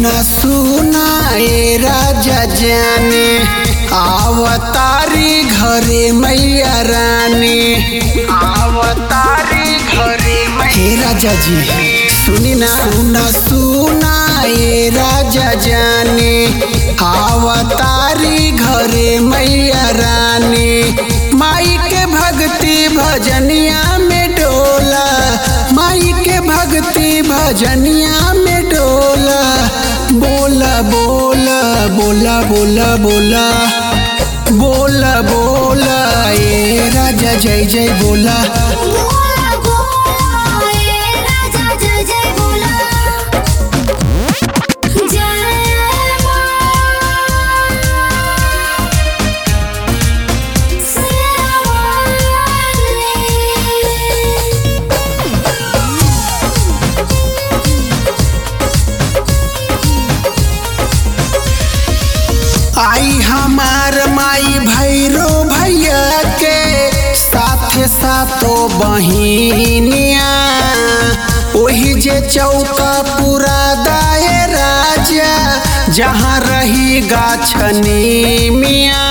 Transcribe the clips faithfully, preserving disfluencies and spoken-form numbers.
सुना सुना ए राजा जाने आवतारी घरे मैया रानी आवतारी घरे हे राजा जी सुनी ना सुना सुना ए राजा जाने आवतारी घरे मैया रानी माई के भक्ति भजनिया में डोला माई के भक्ति भजनिया में डोला बोला बोला बोला बोला बोला बोला बोला ए राजा जय जय बोला बोला बोला ए राजा जय जय बोला जय आई हमार माई भैरो भैया के साथे साथो बहिनिया ओही जे चौका पूरा दाए राजा जहाँ रही गाछनी मिया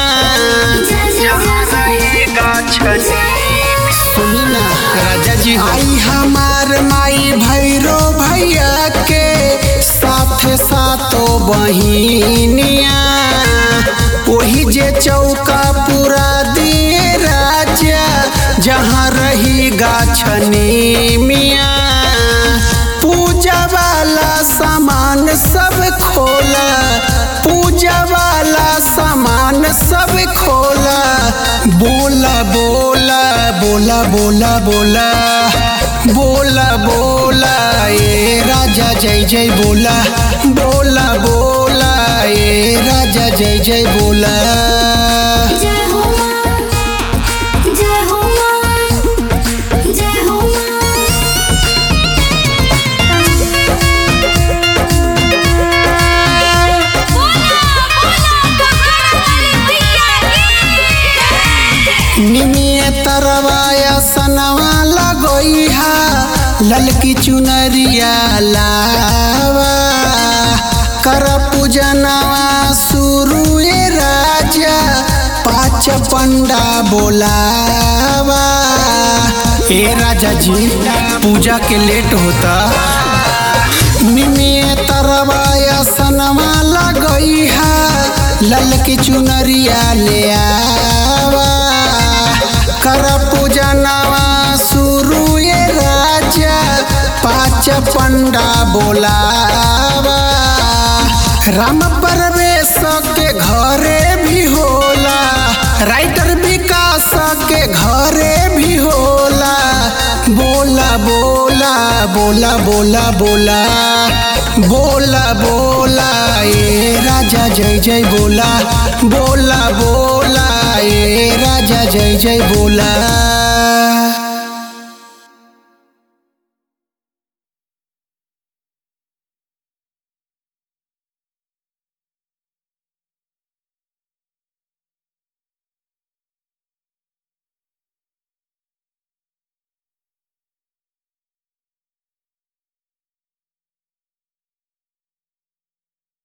सुनी ना राजा जी आई हमार माई भैरो भैया के साथे साथो बहिनिया ओही जे चौका पूरा दिए राजा जहाँ रही गाछनी मिया पूजा वाला सामान सब खोला पूजा वाला सामान सब खोला बोला बोला बोला बोला बोला बोला बोला ए राजा जय जय बोला बोला बोला ए राजा जय जय बोला जय हो मां जय हो मां जय हो निमिये तरवाया सनवा लगोइहा ललकी चुनरिया लावा कर पूजनवा शुरू ए राजा पाँच पंडा बोलावा ए राजा जी पूजा के लेट होता निमिये तरवाया सनवा लगोइहा ललकी चुनरिया ले आवा कर पूजनवा शुरू ए राजा पाँच पंडा बोलावा राम परवेश के घरे भी होला राइटर विकास के घरे भी होला बोला बोला बोला बोला बोला बोला बोला ए राजा जय जय बोला बोला बोला ए राजा जय जय बोला।